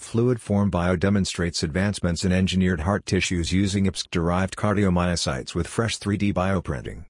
Fluidform Bio demonstrates advancements in engineered heart tissues using IPSC-derived cardiomyocytes with fresh 3D bioprinting.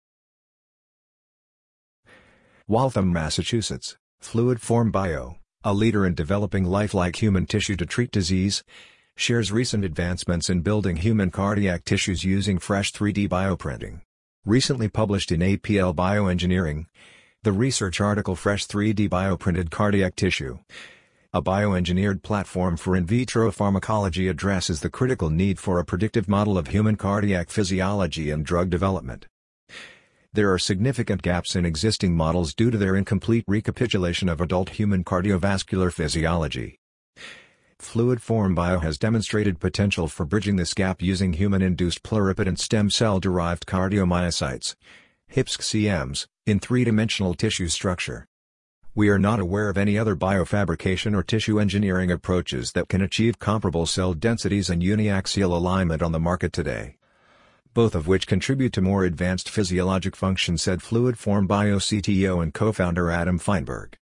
Waltham, Massachusetts, Fluidform Bio, a leader in developing lifelike human tissue to treat disease, shares recent advancements in building human cardiac tissues using fresh 3D bioprinting. Recently published in APL Bioengineering, the research article Fresh 3D Bioprinted Cardiac Tissue, a bioengineered platform for in vitro pharmacology, addresses the critical need for a predictive model of human cardiac physiology and drug development. There are significant gaps in existing models due to their incomplete recapitulation of adult human cardiovascular physiology. Fluidform Bio has demonstrated potential for bridging this gap using human-induced pluripotent stem cell-derived cardiomyocytes, HIPSC-CMs, in three-dimensional tissue structure. We are not aware of any other biofabrication or tissue engineering approaches that can achieve comparable cell densities and uniaxial alignment on the market today, both of which contribute to more advanced physiologic function, said Fluidform Bio CTO and co-founder Adam Feinberg.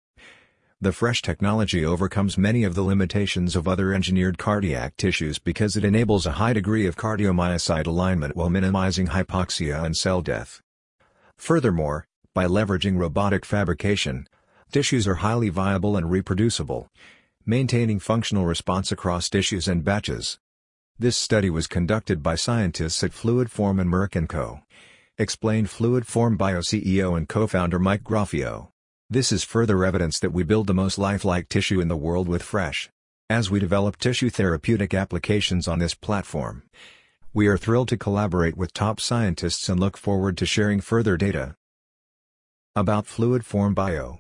The fresh technology overcomes many of the limitations of other engineered cardiac tissues because it enables a high degree of cardiomyocyte alignment while minimizing hypoxia and cell death. Furthermore, by leveraging robotic fabrication, tissues are highly viable and reproducible, maintaining functional response across tissues and batches. This study was conducted by scientists at Fluidform and Merck & Co., explained Fluidform Bio CEO and co-founder Mike Graffio. This is further evidence that we build the most lifelike tissue in the world with fresh. As we develop tissue therapeutic applications on this platform, we are thrilled to collaborate with top scientists and look forward to sharing further data. About Fluidform Bio.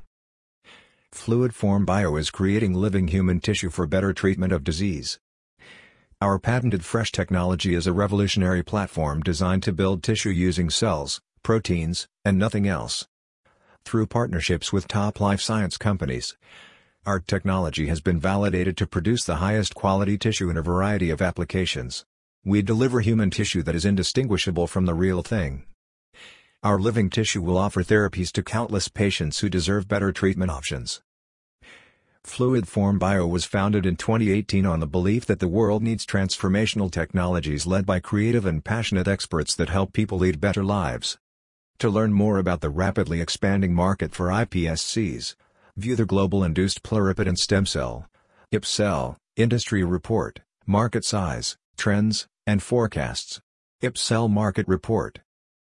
Fluidform Bio is creating living human tissue for better treatment of disease. Our patented fresh technology is a revolutionary platform designed to build tissue using cells, proteins, and nothing else. Through partnerships with top life science companies, our technology has been validated to produce the highest quality tissue in a variety of applications. We deliver human tissue that is indistinguishable from the real thing. Our living tissue will offer therapies to countless patients who deserve better treatment options. Fluidform Bio was founded in 2018 on the belief that the world needs transformational technologies led by creative and passionate experts that help people lead better lives. To learn more about the rapidly expanding market for iPSCs, view the Global Induced Pluripotent Stem Cell (IPSCEL) Industry Report, Market Size, Trends, and Forecasts. IPSCEL Market Report.